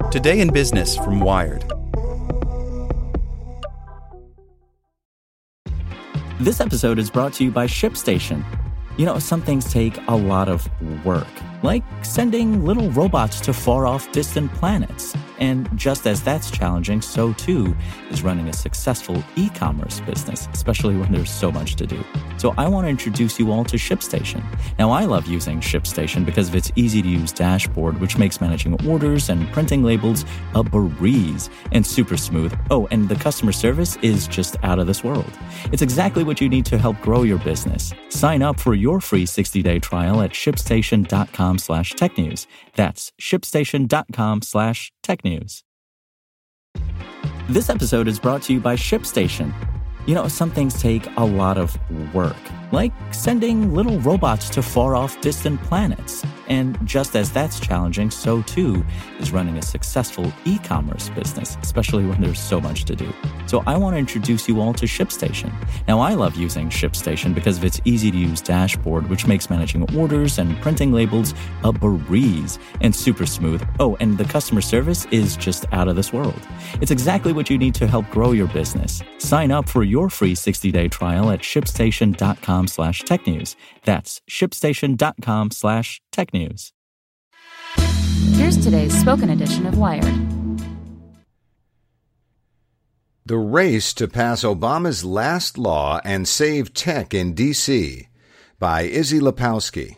Today in Business from Wired. This episode is brought to you by ShipStation. You know, some things take a lot of work, like sending little robots to far-off distant planets. And just as that's challenging, so too is running a successful e-commerce business, especially when there's so much to do. So I want to introduce you all to ShipStation. Now, I love using ShipStation because of its easy-to-use dashboard, which makes managing orders and printing labels a breeze and super smooth. Oh, and the customer service is just out of this world. It's exactly what you need to help grow your business. Sign up for your free 60-day trial at shipstation.com/technews. That's shipstation.com/technews. This episode is brought to you by ShipStation. You know, some things take a lot of work, like sending little robots to far-off distant planets. And just as that's challenging, so too is running a successful e-commerce business, especially when there's so much to do. So I want to introduce you all to ShipStation. Now, I love using ShipStation because of its easy-to-use dashboard, which makes managing orders and printing labels a breeze and super smooth. Oh, and the customer service is just out of this world. It's exactly what you need to help grow your business. Sign up for your free 60-day trial at shipstation.com/technews. That's shipstation.com/technews. Here's today's spoken edition of Wired. The race to pass Obama's last law and save tech in D.C. by Izzy Lepowski.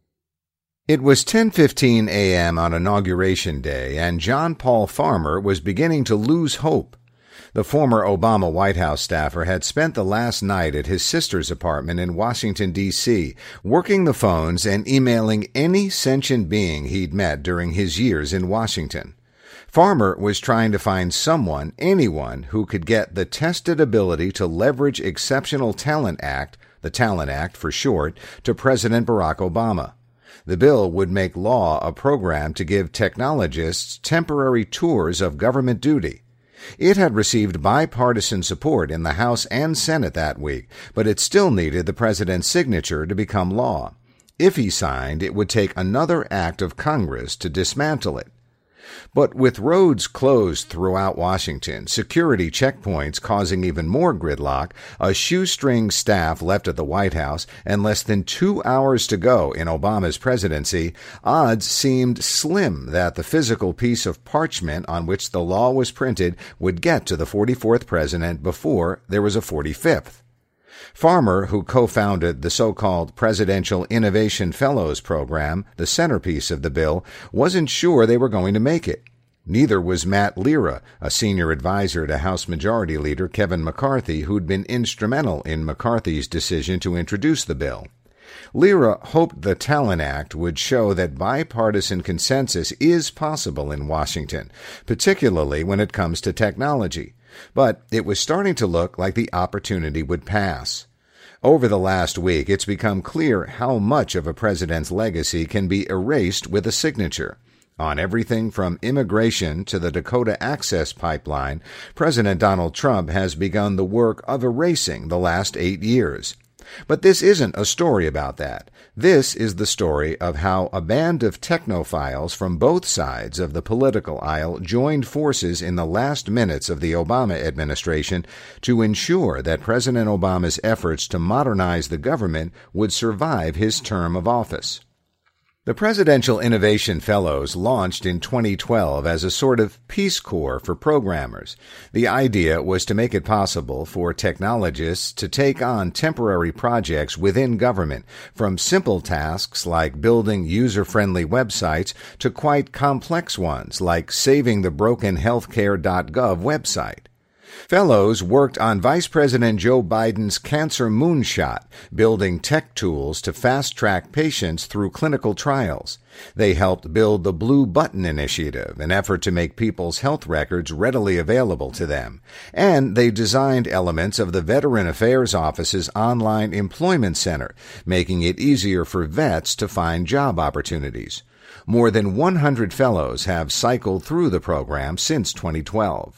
It was 10:15 a.m. on Inauguration Day, and John Paul Farmer was beginning to lose hope. The former Obama White House staffer had spent the last night at his sister's apartment in Washington, D.C., working the phones and emailing any sentient being he'd met during his years in Washington. Farmer was trying to find someone, anyone, who could get the tested ability to leverage Exceptional Talent Act, the Talent Act for short, to President Barack Obama. The bill would make law a program to give technologists temporary tours of government duty. It had received bipartisan support in the House and Senate that week, but it still needed the president's signature to become law. If he signed, it would take another act of Congress to dismantle it. But with roads closed throughout Washington, security checkpoints causing even more gridlock, a shoestring staff left at the White House, and less than 2 hours to go in Obama's presidency, odds seemed slim that the physical piece of parchment on which the law was printed would get to the 44th president before there was a 45th. Farmer, who co-founded the so-called Presidential Innovation Fellows program, the centerpiece of the bill, wasn't sure they were going to make it. Neither was Matt Lira, a senior advisor to House Majority Leader Kevin McCarthy, who'd been instrumental in McCarthy's decision to introduce the bill. Lira hoped the Talent Act would show that bipartisan consensus is possible in Washington, particularly when it comes to technology. But it was starting to look like the opportunity would pass. Over the last week, it's become clear how much of a president's legacy can be erased with a signature. On everything from immigration to the Dakota Access Pipeline, President Donald Trump has begun the work of erasing the last 8 years. But this isn't a story about that. This is the story of how a band of technophiles from both sides of the political aisle joined forces in the last minutes of the Obama administration to ensure that President Obama's efforts to modernize the government would survive his term of office. The Presidential Innovation Fellows launched in 2012 as a sort of Peace Corps for programmers. The idea was to make it possible for technologists to take on temporary projects within government, from simple tasks like building user-friendly websites to quite complex ones like saving the broken healthcare.gov website. Fellows worked on Vice President Joe Biden's Cancer Moonshot, building tech tools to fast-track patients through clinical trials. They helped build the Blue Button Initiative, an effort to make people's health records readily available to them. And they designed elements of the Veteran Affairs Office's online employment center, making it easier for vets to find job opportunities. More than 100 fellows have cycled through the program since 2012.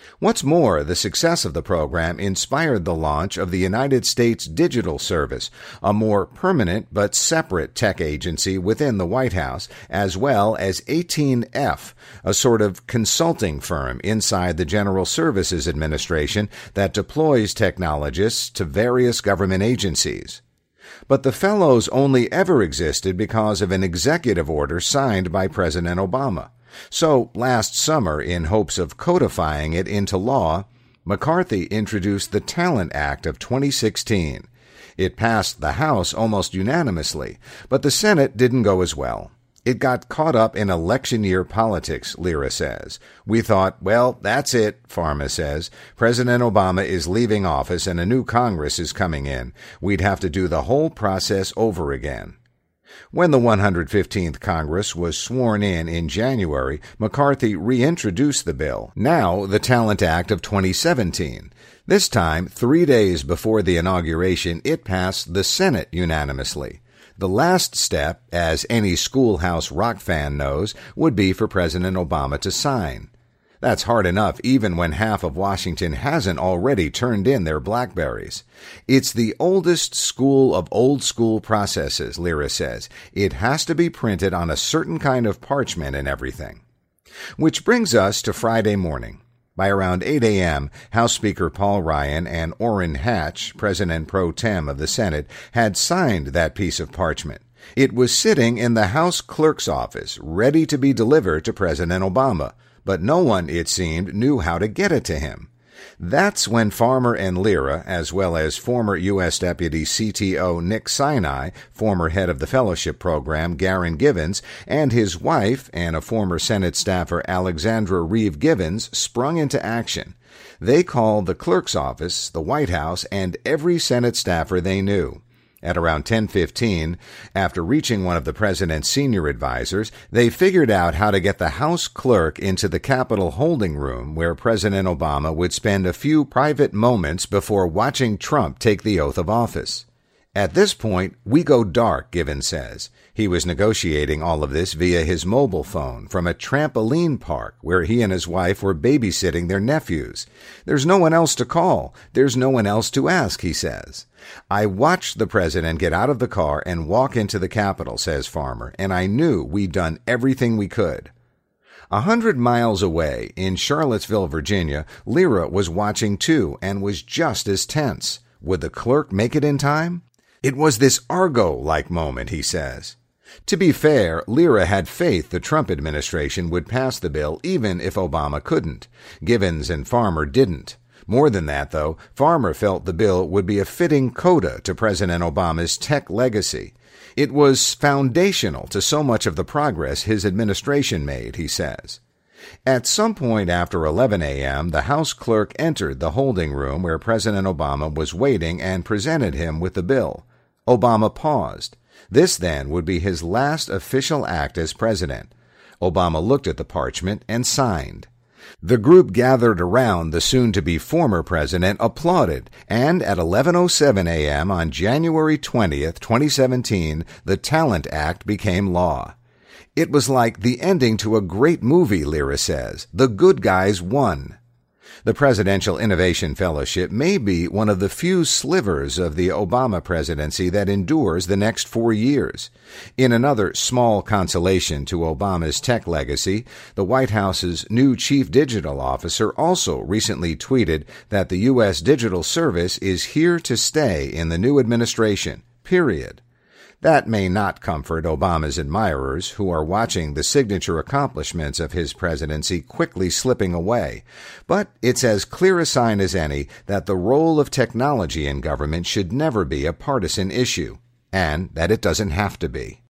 What's more, the success of the program inspired the launch of the United States Digital Service, a more permanent but separate tech agency within the White House, as well as 18F, a sort of consulting firm inside the General Services Administration that deploys technologists to various government agencies. But the fellows only ever existed because of an executive order signed by President Obama. So, last summer, in hopes of codifying it into law, McCarthy introduced the Talent Act of 2016. It passed the House almost unanimously, but the Senate didn't go as well. It got caught up in election year politics, Lira says. We thought, well, that's it, Pharma says. President Obama is leaving office and a new Congress is coming in. We'd have to do the whole process over again. When the 115th Congress was sworn in January, McCarthy reintroduced the bill, now the Talent Act of 2017. This time, 3 days before the inauguration, it passed the Senate unanimously. The last step, as any Schoolhouse Rock fan knows, would be for President Obama to sign. That's hard enough even when half of Washington hasn't already turned in their BlackBerries. It's the oldest school of old school processes, Lira says. It has to be printed on a certain kind of parchment and everything. Which brings us to Friday morning. By around 8 a.m., House Speaker Paul Ryan and Orrin Hatch, President pro tem of the Senate, had signed that piece of parchment. It was sitting in the House Clerk's office, ready to be delivered to President Obama. But no one, it seemed, knew how to get it to him. That's when Farmer and Lira, as well as former U.S. Deputy CTO Nick Sinai, former head of the fellowship program Garen Givens, and his wife and a former Senate staffer Alexandra Reeve Givens sprung into action. They called the clerk's office, the White House, and every Senate staffer they knew. At around 10:15, after reaching one of the president's senior advisors, they figured out how to get the House clerk into the Capitol holding room where President Obama would spend a few private moments before watching Trump take the oath of office. At this point, we go dark, Givens says. He was negotiating all of this via his mobile phone from a trampoline park where he and his wife were babysitting their nephews. There's no one else to call. There's no one else to ask, he says. I watched the president get out of the car and walk into the Capitol, says Farmer, and I knew we'd done everything we could. 100 miles away, in Charlottesville, Virginia, Lira was watching too and was just as tense. Would the clerk make it in time? It was this Argo-like moment, he says. To be fair, Lira had faith the Trump administration would pass the bill even if Obama couldn't. Givens and Farmer didn't. More than that, though, Farmer felt the bill would be a fitting coda to President Obama's tech legacy. It was foundational to so much of the progress his administration made, he says. At some point after 11 a.m., the House clerk entered the holding room where President Obama was waiting and presented him with the bill. Obama paused. This, then, would be his last official act as president. Obama looked at the parchment and signed. The group gathered around the soon-to-be former president applauded, and at 11:07 a.m. on January 20th, 2017, the Talent Act became law. It was like the ending to a great movie, Lira says. The good guys won. The Presidential Innovation Fellowship may be one of the few slivers of the Obama presidency that endures the next 4 years. In another small consolation to Obama's tech legacy, the White House's new chief digital officer also recently tweeted that the U.S. Digital Service is here to stay in the new administration, period. That may not comfort Obama's admirers, who are watching the signature accomplishments of his presidency quickly slipping away, but it's as clear a sign as any that the role of technology in government should never be a partisan issue, and that it doesn't have to be.